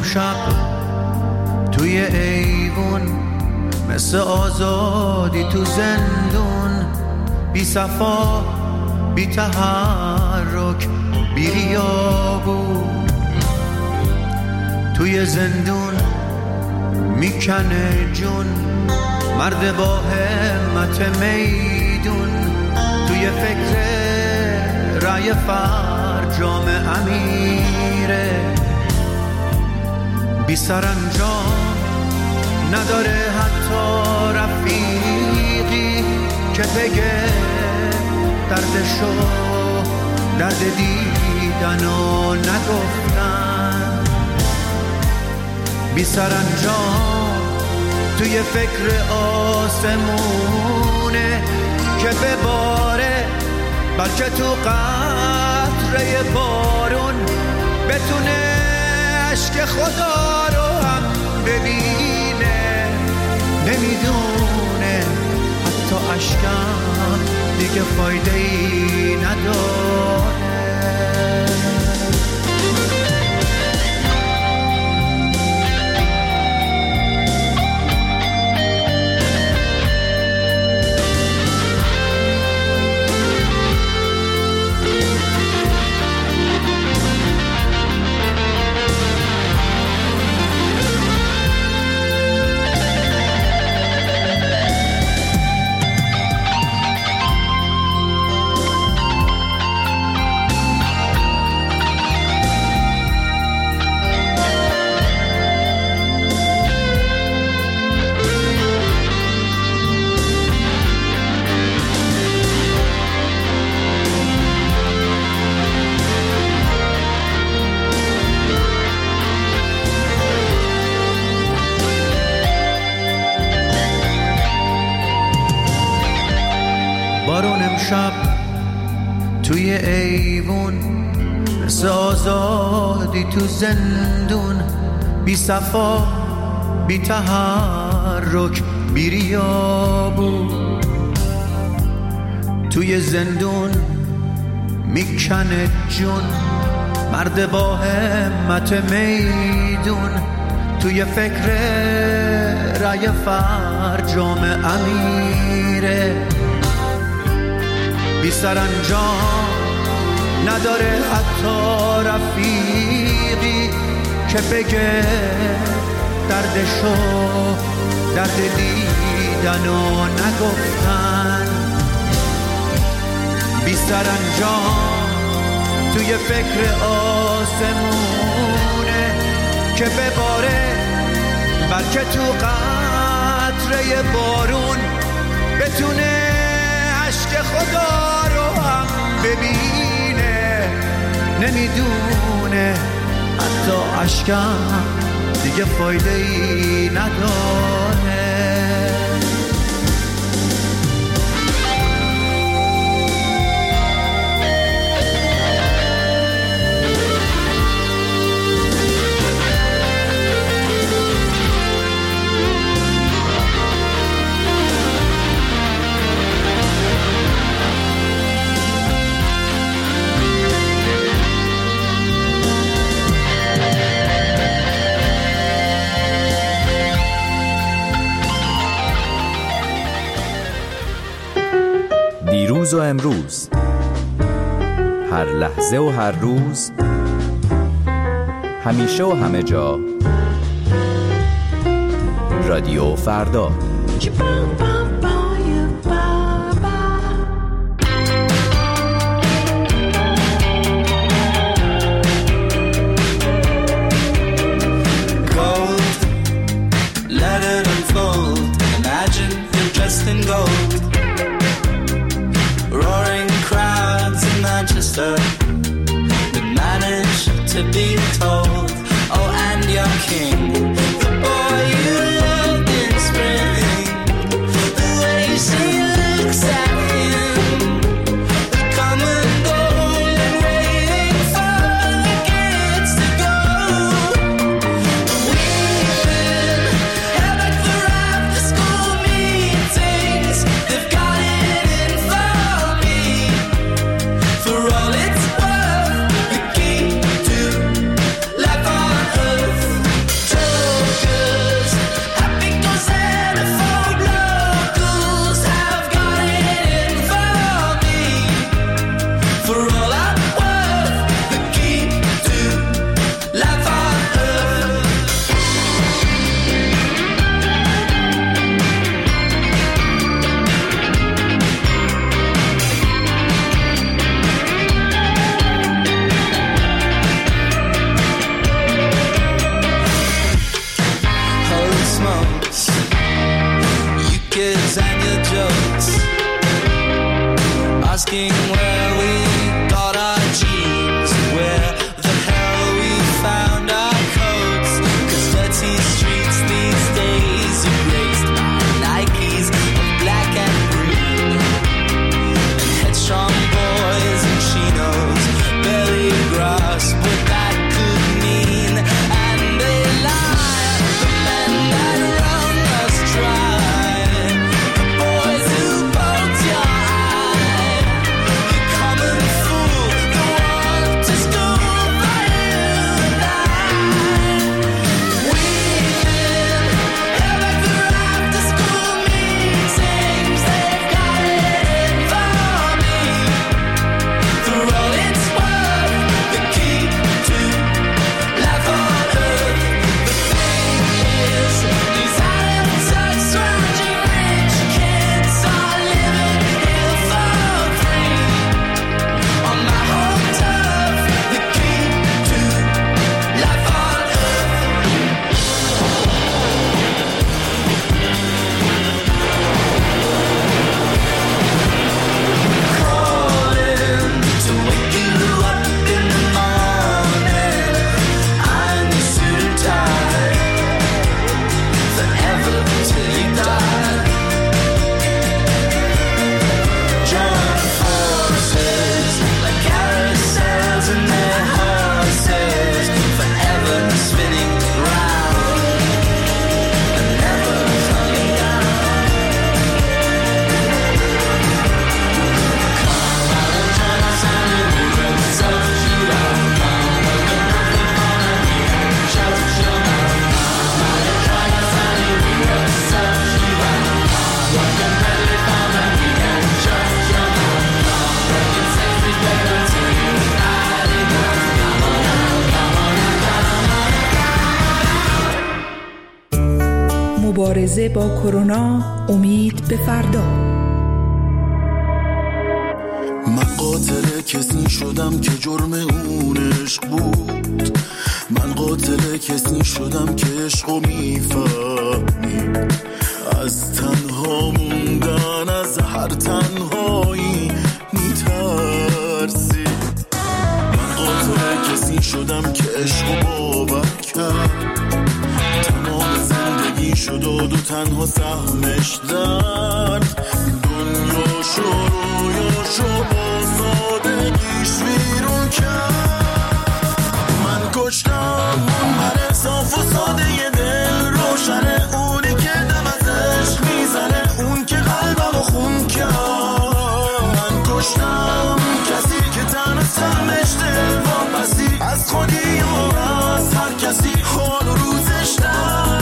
امشب توی ایوون مثل آزادی تو زندون، بی صفا بی تحرک بی ریابون، توی زندون میکنه جون مرد با همت میدون، توی فکر رای فرجام امیره، بی سرانجام نداره حتی رفیقی که بگه دردشو، درد دیدن و نگفتن، بی سرانجام توی فکر آسمونه که بباره، بلکه تو قطره بارون بتونه عشق خدا رو هم ببینه، نمیدونه حتی عشقم دیگه فایده ای نداره. بارون امشب توی ایوون مثل آزادی تو زندون، بی صفا بی تحرک بی ریابون، توی زندون میکنه جون مرد با همت میدون، توی فکر رای فرجام امیره، بی سرانجام نداره حتی رفیقی که بگه دردشو، درد دیدن و نگفتن، بی سرانجام توی فکر آسمونه که بباره، بلکه تو قطره بارون بتونه عشق خدا رو هم ببینه، نمیدونه حتی عشقم دیگه فایده ای نداره. دیروز و امروز، هر لحظه و هر روز، همیشه و همه جا، رادیو فردا. But managed to be told, oh, and your king, the boy you loved in spring, the way she looks at him, the common goal and waiting for the kids to go. We've been held back for after school meetings, they've got it in for me. For all it's worth, we keep to jokes, asking where we got our jeans, where the hell we found our coats, 'cause dirty streets these days are graced by Nikes of black and green, and headstrong boys and chinos barely grasp what that could mean, and they lie, the men that run us dry, the boys who poked your eye, you common fool, the one to school for you and I. We've been at the after school meetings, they've got it in for me. For all it's worth, the key to life on earth. The thing is, these out-of-touch, scrounging rich kids are living here for free. On my home turf, the key to life on earth. Calling to wake you up in the morning. I'm your suit and tie, forever till you die. Join forces like carousels and their horses, forever spinning round and never coming down. مبارزه با کرونا، امید به فردا. من قاتل کسی شدم که جرم اون عشق بود، من قاتل کسی شدم که عشقو میفهمید، از تنها موندن از هر تنهایی میترسید. من قاتل کسی شدم که عشقو باور کرد، تمام زندگی شد و تنها سهمش درد، دنیا رویاشو با سادگیش ویرون کرد. من کشتم اون بر صاف و ساده ی دل روشنه، اونی که دم از عشق میزنه، اون که قلبمو خون کرد. من کشتم کسی که تن سهمش دل واپسی، از خودی و از هر کسی حال و روزش در.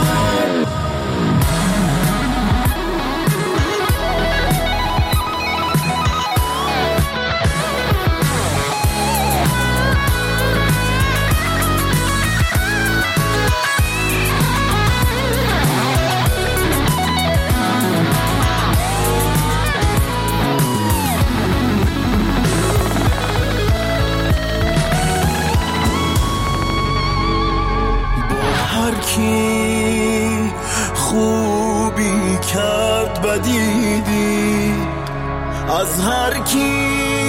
کی خوبی کرد بدیدی، از هر کی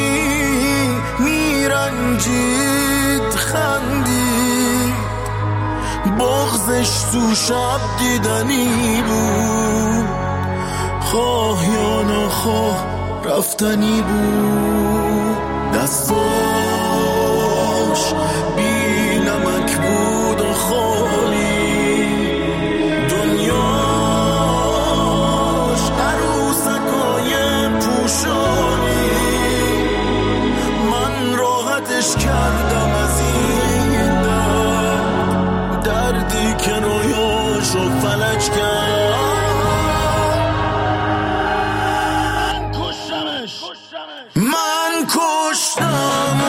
میرنجید خندید، بغضش تو شب دیدنی بود، خواه یا نخواه رفتنی بود. دستاش بی نمک بود و خالی، دنیاش عروسکای پوشانی. من راحتش کردم از این درد، دردی که رویاشو فلج کرد. من کشتم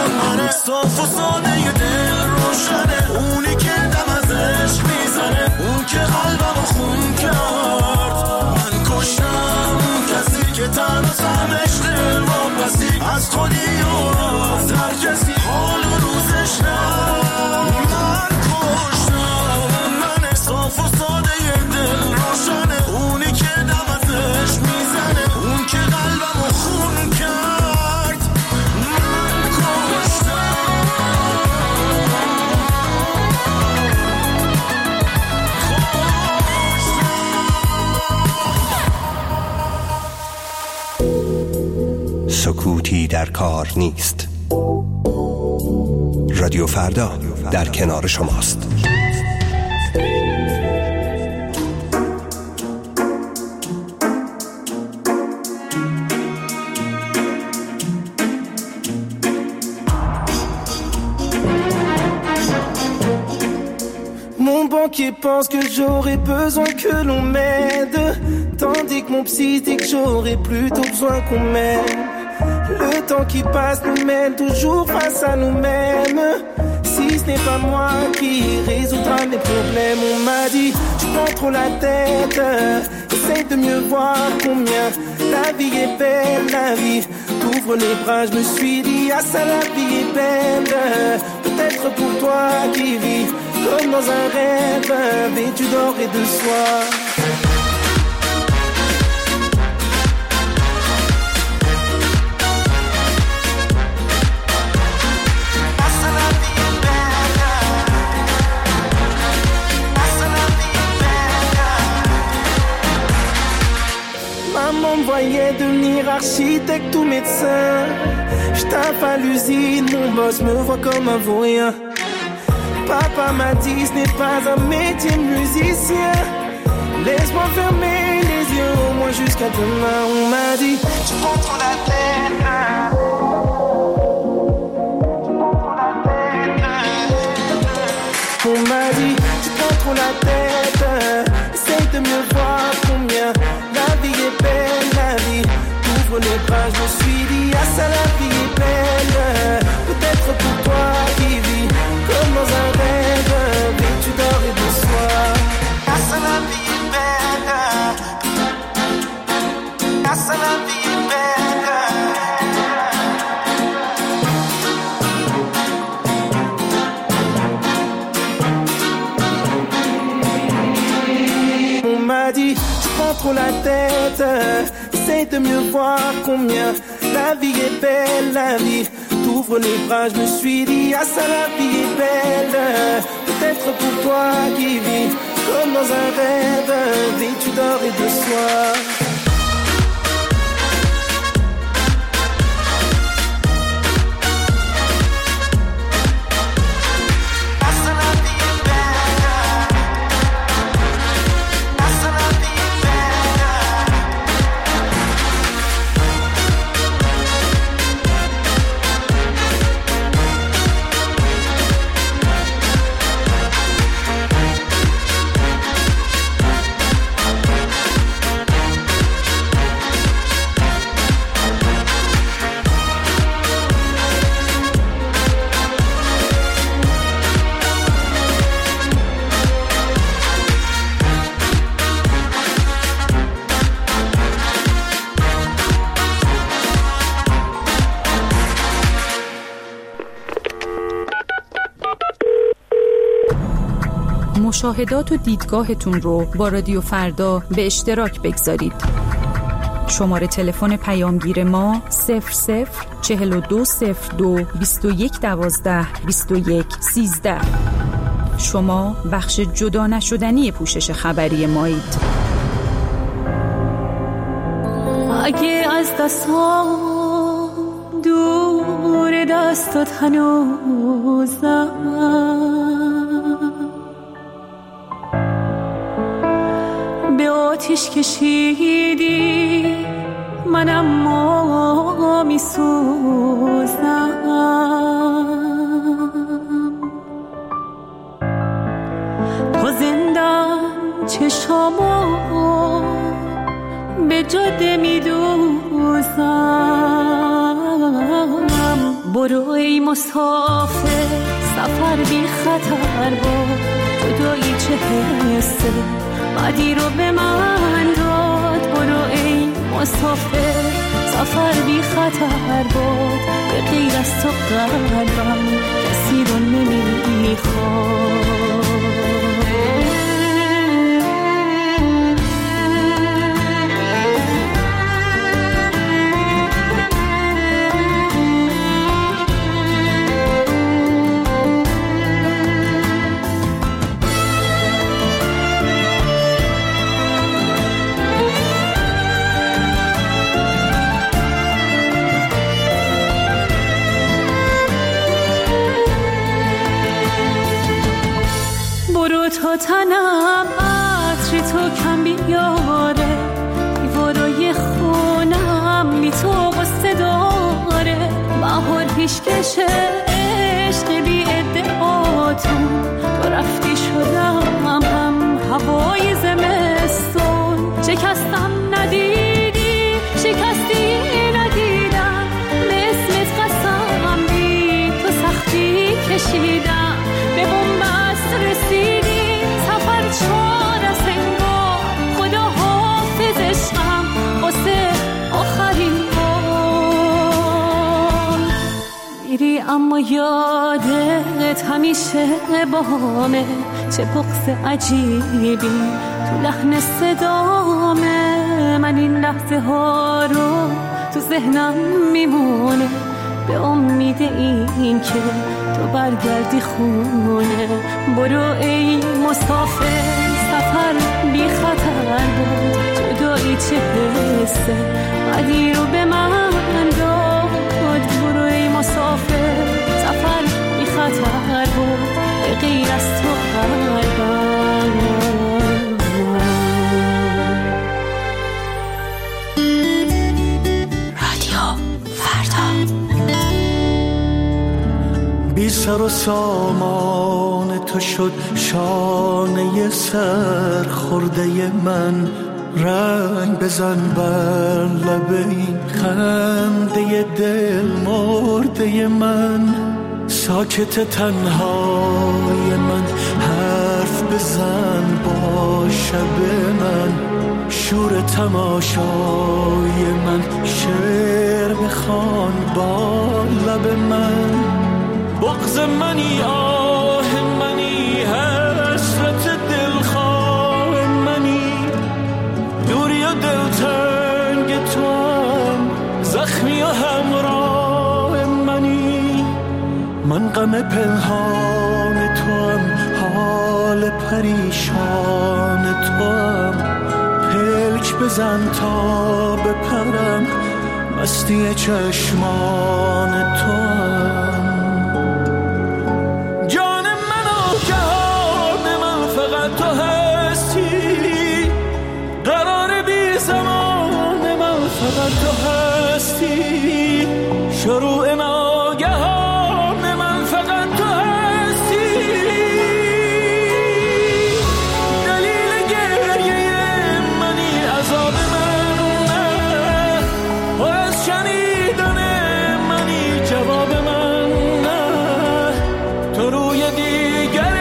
سکوتی در کار نیست. رادیو فردا در کنار شماست. Mon banquier pense que j'aurais besoin que l'on m'aide, tandis que mon psy dit que j'aurais plutôt besoin qu'on m'aime. Le temps qui passe nous mène toujours face à nous-mêmes. Si ce n'est pas moi qui résoudra mes problèmes, on m'a dit tu prends trop la tête, essaye de mieux voir combien la vie est belle, la vie. T'ouvres les bras, je me suis dit ah ça la vie est belle, peut-être pour toi qui vis comme dans un rêve, vêtu d'or et de soie. Maman me voyait devenir architecte ou médecin. Je tape à l'usine, mon boss me voit comme un vaurien. Papa m'a dit ce n'est pas un métier musicien. Laisse-moi fermer les yeux au moins jusqu'à demain. On m'a dit tu prends trop la tête. On m'a dit tu prends trop la tête. Essaye de mieux voir combien la vie est belle, la vie. Ouvre les bras, je me suis dit ah ça la vie est belle, peut-être pour toi qui vis comme dans un rêve, vêtu d'or et de soie. Ah ça la vie est belle, ah ça la vie est belle. On m'a dit tu prends trop la tête, essaye de mieux voir combien la vie est belle, la vie. T'ouvres les bras, je me suis dit ah ça la vie est belle, peut-être pour toi qui vis comme dans un rêve, vêtu d'or et de soie. مشاهدات و دیدگاهتون رو با رادیو فردا به اشتراک بگذارید. شماره تلفن پیامگیر ما 004202 2112 2113. شما بخش جدا نشدنی پوشش خبری مایید. اگه از دستام دور دستات هنوزم، به آتیش کشیدی من اما می سوزم. تا زندم چشامو به جاده می دوزم. برو ای مسافر سفر بی خطر با جدایی چه حسه بعدی رو به من داد. برو ای مسافر سفر بی خطر بود، به غیر از تو قلبم کسی رو نمیخواد. آتیش کشه عشق بی ادعاتون، تو رفتی شدم هم هوای زمستون. شکستم ندیدی، شکستی ندیدم، به اسمت قسم بی تو سختی کشیدم. به بنبست رسیدی سفر چار از انگار، خدا حافظ عشقم واسه آخرین بار. میری اما یادت همیشه باهامه، چه بغض عجیبی تو لحن صدامه. من این لحظه ها رو تو ذهنم میمونه، به امید این که تو برگردی خونه. برو ای مسافر سفر بی خطر بود، جدایی چه حسه بعدی رو به من داد. برو ای مسافر سفر بی خطر بود، به غیر از تو قلبم. بی سر و سامان تو شد شانه سر خورده من. رنگ بزن بر لب این خنده دل مرده من. ساکت تنهای من حرف بزن با شب من. شور تماشای من شعر بخوان با لب من. بغض منی آه منی حسرت دلخواه منی. دوری و دلتنگ تو هم زخمی و همراه منی. من غم پنهان تو هم حال پریشان تو هم. پلک بزن تا بپرم مستی چشمان تو هم. تو هستی قرار بی زمان من، فقط تو هستی شروع ناگهان من، فقط تو هستی دلیل گریه منی، عذاب من نه و از شنیدن منی جواب من نه. تو روی دیگر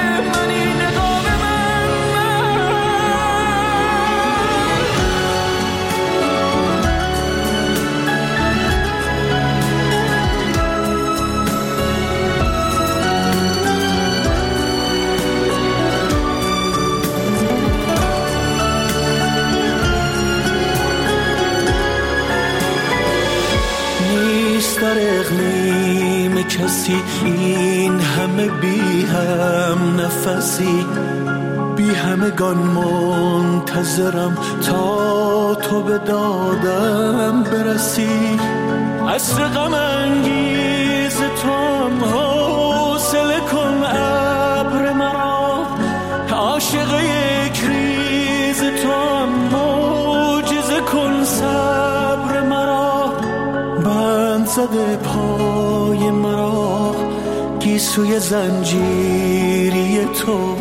در اقلیم کسی این همه بی هم نفسی. بی همگان منتظرم تا تو به دادم برسی. عصر غم انگیز تو هم حوصله کن ابر مرا. عاشق یک ریز تو هم معجزه کن صبر مرا. بند زده پای مرا گیسوی زنجیری تو.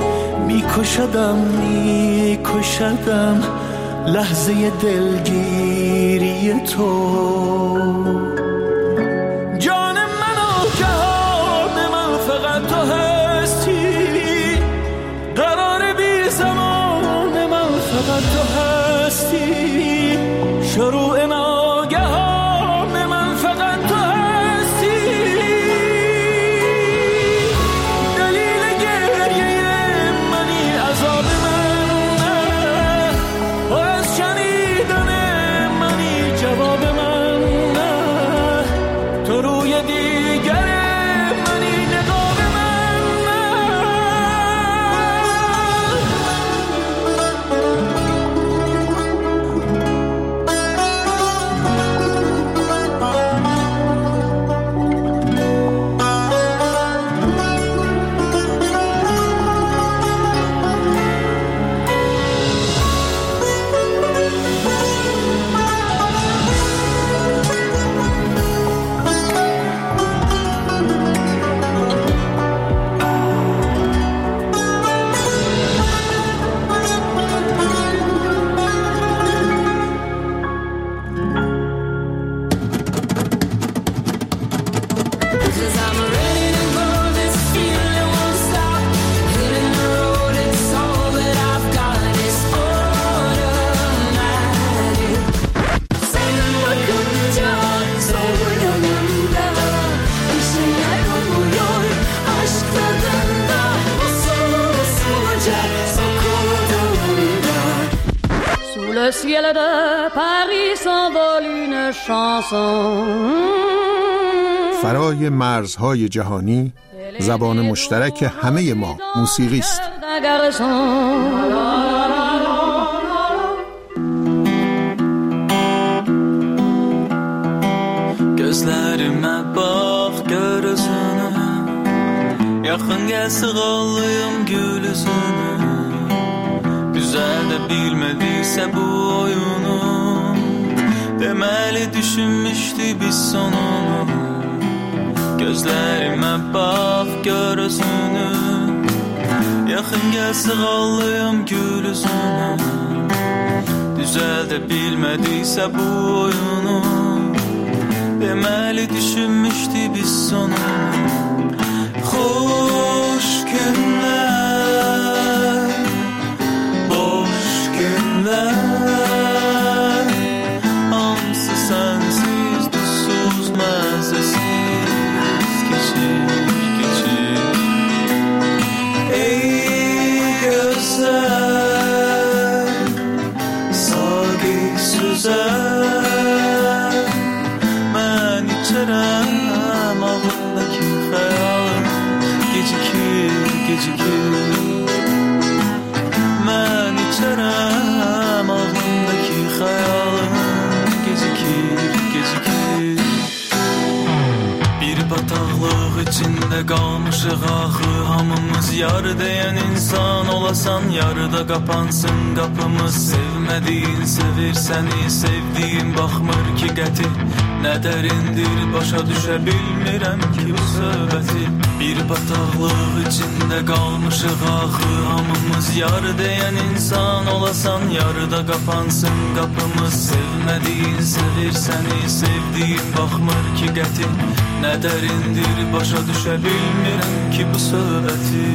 میکشدم لحظه دلگیری تو. جان من و جهان من فقط تو هستی قرار بی زمان من، فقط تو هستی شروع ناگهان من، فقط تو هستی دلیل گریه منی، عذاب من نه و از شنیدن منی جواب من نه. تو روی دیگر منی نقاب من نه. ciel de Paris s'envole une chanson. فرای مرزهای جهانی زبان مشترک همه ما موسیقی است. Gözlerime bak görüsünü, yakın gelse kallayım gülüsünü. Güzel de bilmediyse bu oyunu, demeli düşünmüştü biz sonunu. Gözlerime bak görüsünü, yakın gelse kallayım gülüsünü. Güzel de bilmediyse bu oyunu, demeli düşünmüştü biz sonu. Hoş günler, boş günler, hamsı sensiz, duzsuz, mezesiz geçir. Ey güzel, sagi süzer, ben içerem ağındaki hayalım, gecikir. Ben içerem ağındaki hayalım, gecikir. Bir bataqlıq içində qalmışıq axı, hamımız yarı deyən insan olasan, yarıda qapansın qapımız. Sevmədiyin sevir səni, sevdiyin baxmır ki qəti, nə dərindir başa düşə bilmirəm ki bu söhbəti. Bir bataqlıq içində qalmışıq axı, hamımız yarı deyən insan olasan, yarıda qapansın qapımız. Sevmədiyin sevir səni, sevdiyin baxmır ki qəti, nə dərindir başa düşə bilmirəm ki bu söhbəti.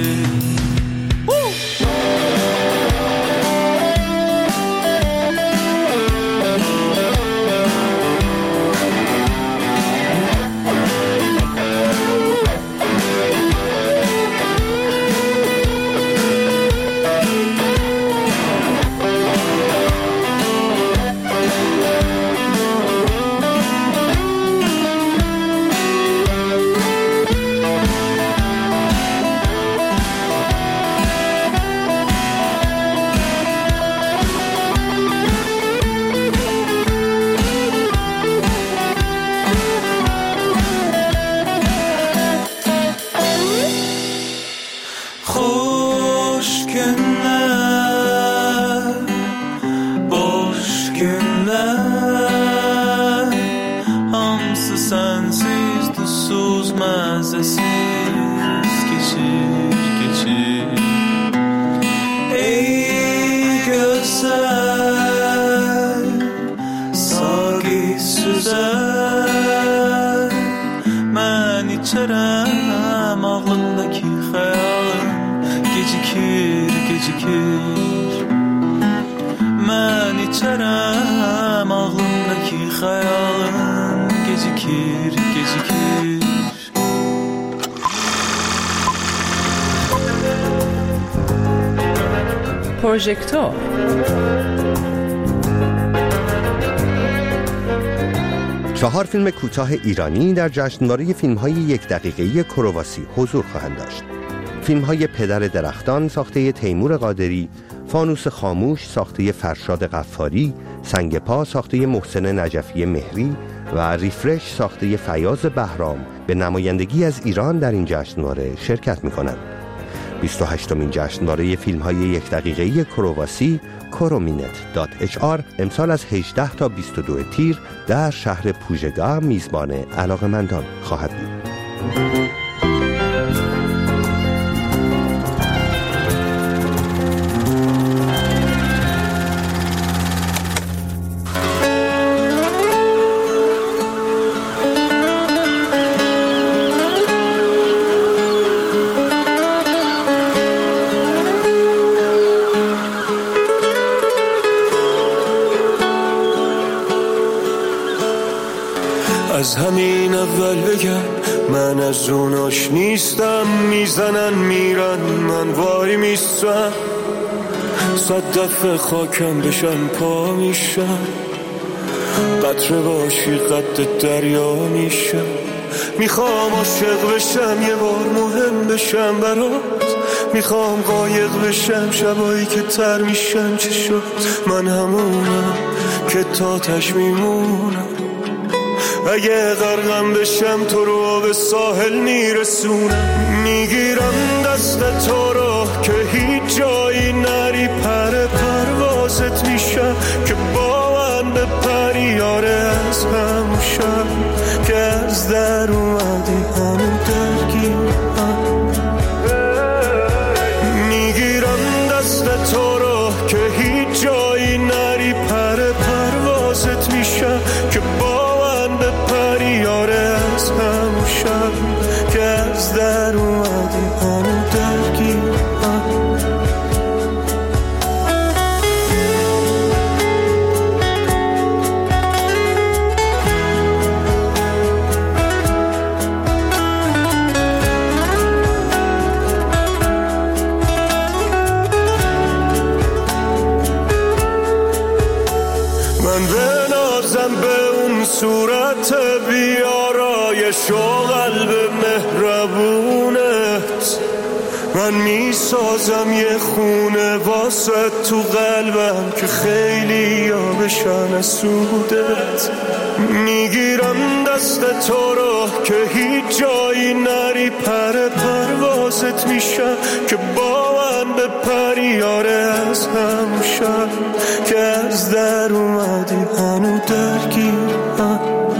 Mən içərəm ağlımdakı xəyalım, gecikir. پروژکتور چهار فیلم کوتاه ایرانی در جشنواره فیلم‌های یک دقیقه‌ای کرواسی حضور خواهند داشت. فیلم‌های پدر درختان ساخته تیمور قادری، فانوس خاموش ساخته فرشاد غفاری، سنگ پا ساخته محسن نجفی مهری و ریفرش ساخته فیاض بهرام به نمایندگی از ایران در این جشنواره شرکت می‌کنند. 28مین جشنواره فیلم‌های یک دقیقه‌ای کرواسی korominet.hr امسال از 18 تا 22 تیر در شهر پوژگا میزبان علاقه‌مندان خواهد بود. از همین اول بگم من از اوناش نیستم، میزنن میرن من وای میستم، صد دفعه خاکم بشم پا میشم، قطره باشی قد دریا میشم. میخوام عاشق بشم یه بار مهم بشم برات، میخوام قایق بشم شبایی که تر میشم. چه شد من همونم که تا تش میمونم، اگه غرقم بشم تو رو به ساحل میرسونم. میگیرم دست تو رو که هیچ جایی نری، پر پروازت میشم که با من بپری. یاره از همون شب که از در اومدی همون درگیرم. میگیرم دست تو رو که هیچ جایی نری، پر پروازت میشم که با من بپری. یاره از همون شب که از در اومدی همون درگیرم. من بنازم به اون صورت بیارایش و قلب مهربونت، من میسازم یه خونه واسه تو قلبم که خیلی ها بشن از سودت. میگیرم دست تو رو که هیچ جایی نری، پر پروازت میشم که با من بپری. یاره از همون شب که از در اومدی هنو درگیرم.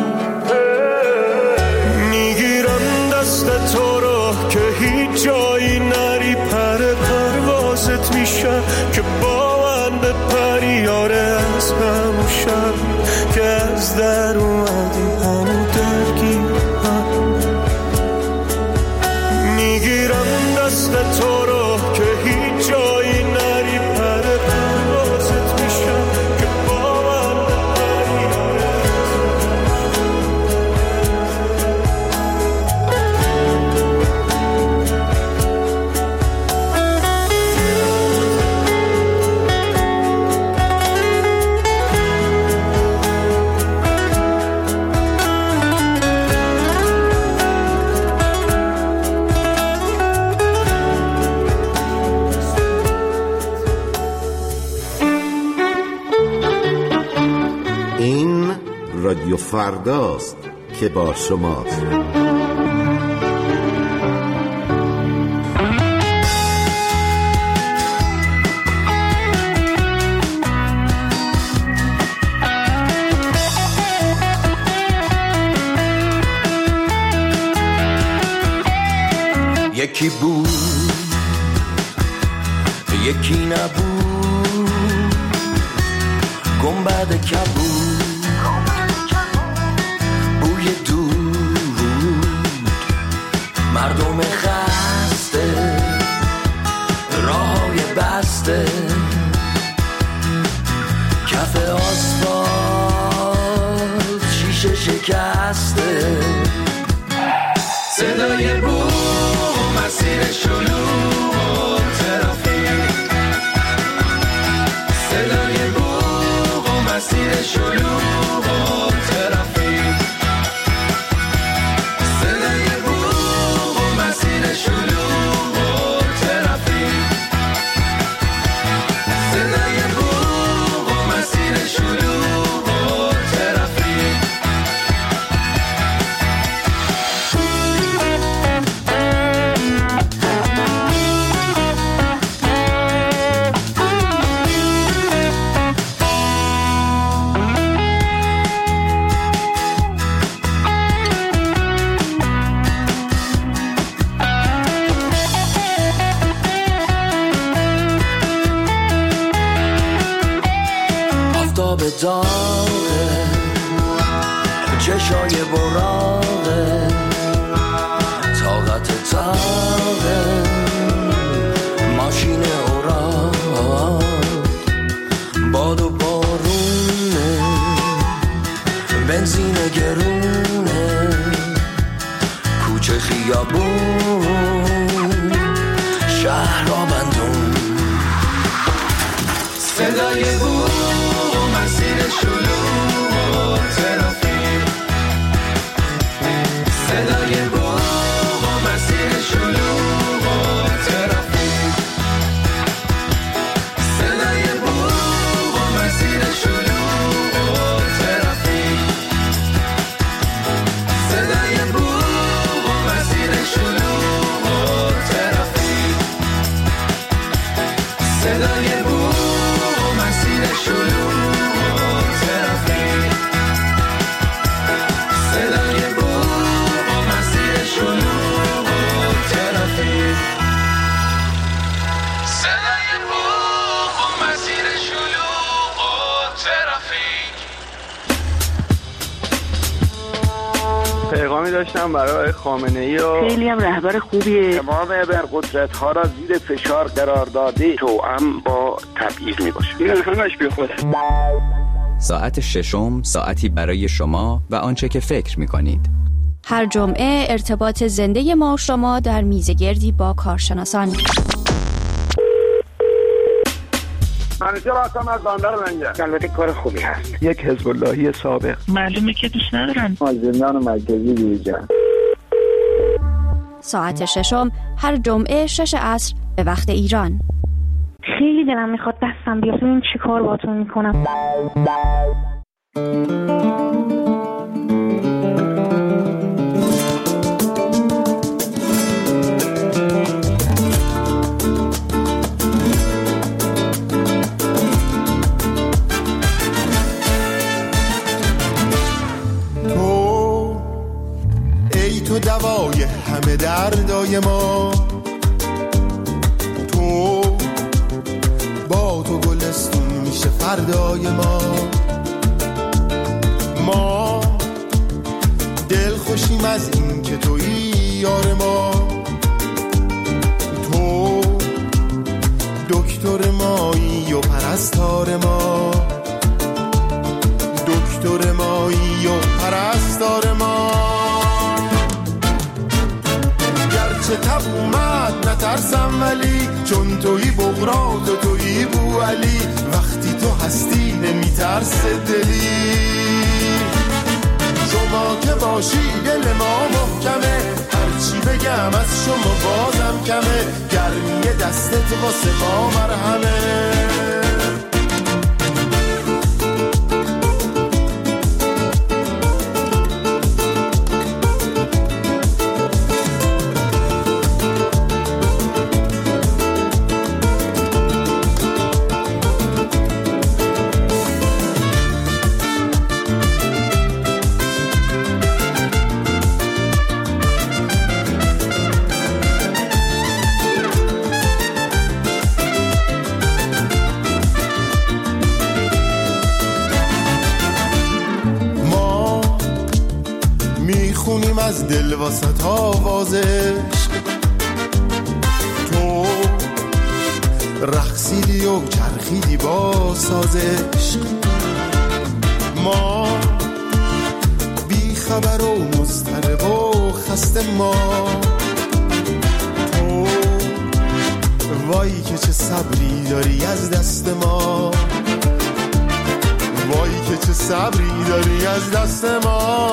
میگیرم دست تو رو که هیچ جایی نری، پر پروازت میشم که با من بپری. یاره از همون شب که از در اومدی هنو درگیرم. میگیرم دست تو رو که هیچ جایی نری، پر پروازت میشم که با من بپری. رادیو فرداست که با شماست. یکی بود یکی نبود، گنبد کبود، بوی دود، مردم خسته، راههای بسته، کف آسفالت شیشه شکسته، صدای بوم، مسیر شلوغ و ترافیک، صدای بوم و مسیر شلوغ و ترافیک، صدای بوم و مسیر شلوغ و ترافیک، صدای بوم و مسیر شلوغ و ترافیک. داغه چشای براغه، طاقت تاغه، ماشین اوراق، باد و بارونه، بنزین گرونه، کوچه خیابون، شهر را بندون. ترافیک. پیغامی داشتم برای خامنه‌ای و خیلی هم رهبر خوبیه. تمام ابرقدرت‌ها را زیر فشار قرار داده توأم با تبعیض میباشه. این همش بیخوده. ساعت ششم، ساعتی برای شما و آنچه که فکر می‌کنید. هر جمعه ارتباط زنده ما و شما در میزگردی با کارشناسان. منیجر هستم از بندر لنگر. البته کار خوبی هست. یک حزب اللهی سابق. معلومه که دوست ندارن. زندان مرکزی بیرجان. ساعت ششم هر جمعه 6 عصر به وقت ایران. خیلی دلم میخواد دستم بیاد ببینم چی کار باهاتون میکنم. تو دوای همه دردای ما، تو با تو گلستون میشه فردای ما دل خوشیم از این که تویی یار ما، تو دکتر مایی و پرستار ما، دکتر مایی و پرستار ما. چه تب اومد نترسم ولی چون تویی بغرات و تویی بو علی، وقتی تو هستی نمیترس دلی. شما که باشی دل ما محکمه، هرچی بگم از شما بازم کمه، گرمی دستت واسه ما مرهمه. از دل واسط آوازش تو رقصیدی و چرخیدی با سازش، ما بی خبر و مضطرب و خسته ما، تو وای که چه صبری داری از دست ما، وای که چه صبری داری از دست ما.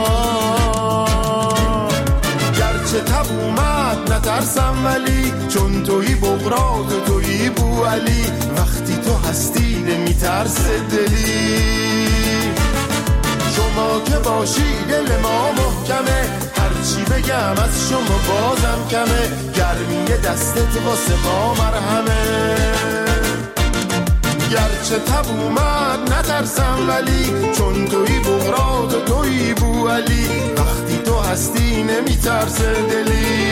گرچه تب اومد نترسم ولی چون تویی بغرات و تویی بو علی، وقتی تو هستی نمیترس دلی. شما که باشی دل ما محکمه، هرچی بگم از شما بازم کمه، گرمی دستت واسه ما مرهمه. گرچه تب اومد نترسم ولی چون تویی بغرات و تویی بو علی، وقتی تو هستی نمیترس دلی.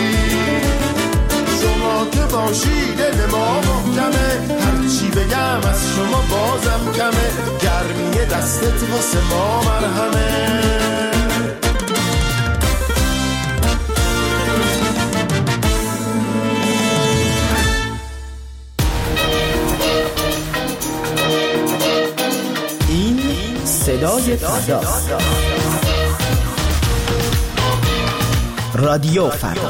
شما که باشی دل ما محکمه، هرچی بگم از شما بازم کمه، گرمی دستت واسه ما مرهمه. صدای فردا، رادیو فردا.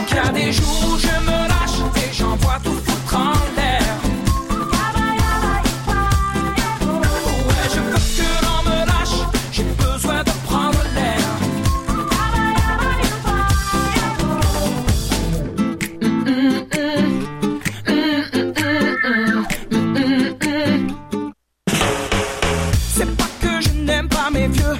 Donc y a des jours où je me lâche et j'envoie tout foutre en l'air. Ouais, je veux que l'on me lâche, j'ai besoin de prendre l'air. C'est pas que je n'aime pas mes vieux.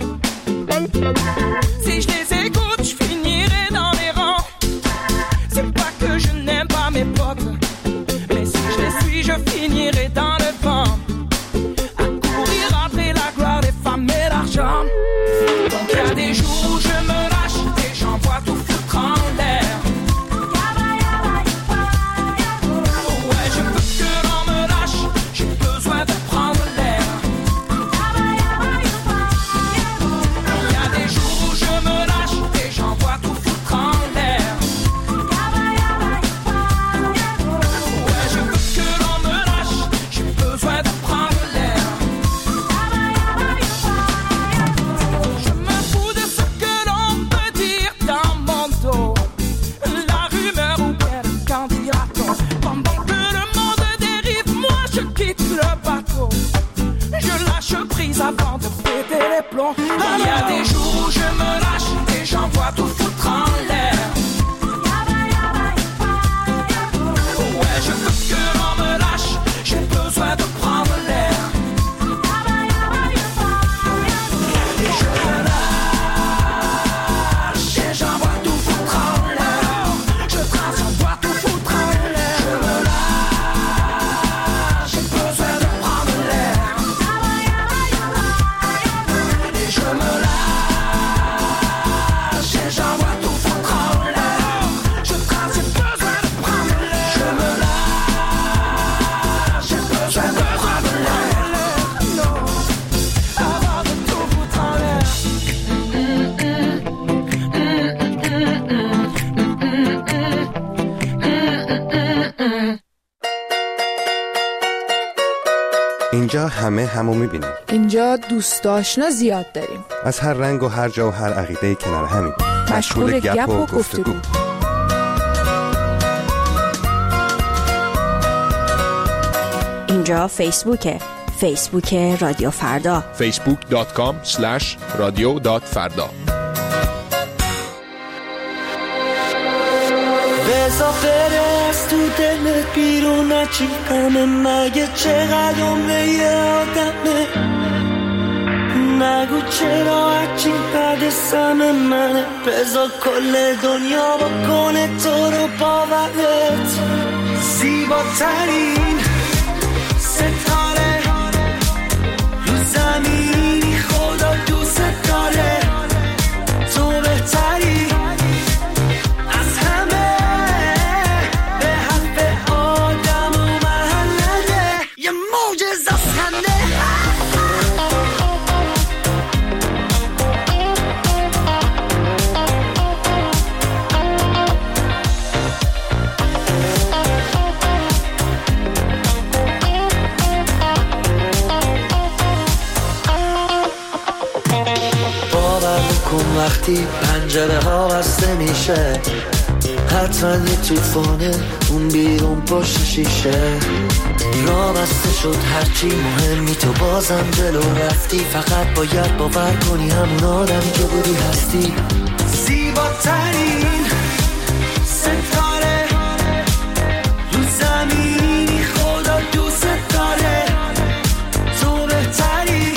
Si je les écoute, je finirai dans les rangs. C'est pas que je n'aime pas mes potes, mais si je les suis, je finirai dans le vent. À courir après la gloire des femmes et l'argent. Donc y a des jours où je me lâche et j'envoie tout foutre en l'air. Ouais, je veux que l'on me lâche, j'ai besoin de prendre l'air. Y a des jours où je me lâche et j'envoie tout foutre en l'air. Ouais, je veux que l'on me lâche, j'ai besoin de prendre l'air. Je me fous de ce que l'on peut dire dans mon dos, la rumeur ou bien qu'en dira-t-on. Pendant que le monde dérive, moi je quitte le bateau. Je lâche prise avant de péter les plombs. Il y a des jours où je me lâche et j'envoie tout foutre en l'air. Ouais, je veux que l'on me lâche, j'ai besoin de prendre l'air. Et je me lâche et j'envoie tout foutre en l'air. Je trace, j'envoie tout foutre en l'air. Je me lâche, j'ai besoin de prendre l'air. Et je me lâche et j'envoie tout foutre en l'air. Je trace, j'ai besoin de prendre l'air. Je me lâche, j'ai besoin de prendre l'air. Non, avant de tout foutre en l'air. اینجا همه همو میبینیم. اینجا دوست آشنا زیاد داریم. از هر رنگ و هر جا و هر عقیده کنار همین. مشغول گپ و گفتگو. اینجا فیسبوکه. فیسبوک رادیو فردا. facebook.com/radio.farda. بزا بره از تو دلت بیرون نچی همه مگه چقدر عمره یه آدمه نگو چرا هرچی بعد سم منه بزا کل دنیا بکنه تو رو باورت زیباترین ستاره رو زمینی خدا دوست داره تو بهتری وقتی پنجره ها بسته میشه حتما یه توفانه اون بیرون پشت شیشه را بسته شد هرچی مهمی تو بازم جلو رفتی فقط باید باور کنی همون آدمی که بودی هستی زیباترین ستاره رو زمینی خدا دوست داره تو بهتری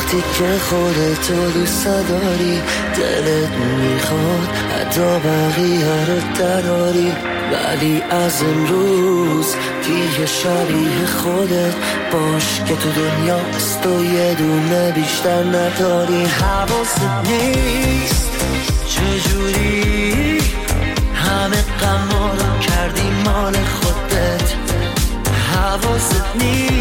وقتی که خودتو دوست داری دلت میخواد حتی بقیه رو دراری، ولی از امروز دیگه شبیه خودت باش که تو دنیاست و یه دونه بیشتر نداری. حواست نیست چجوری همه غم‌ها رو کردی مال خودت، حواست نیست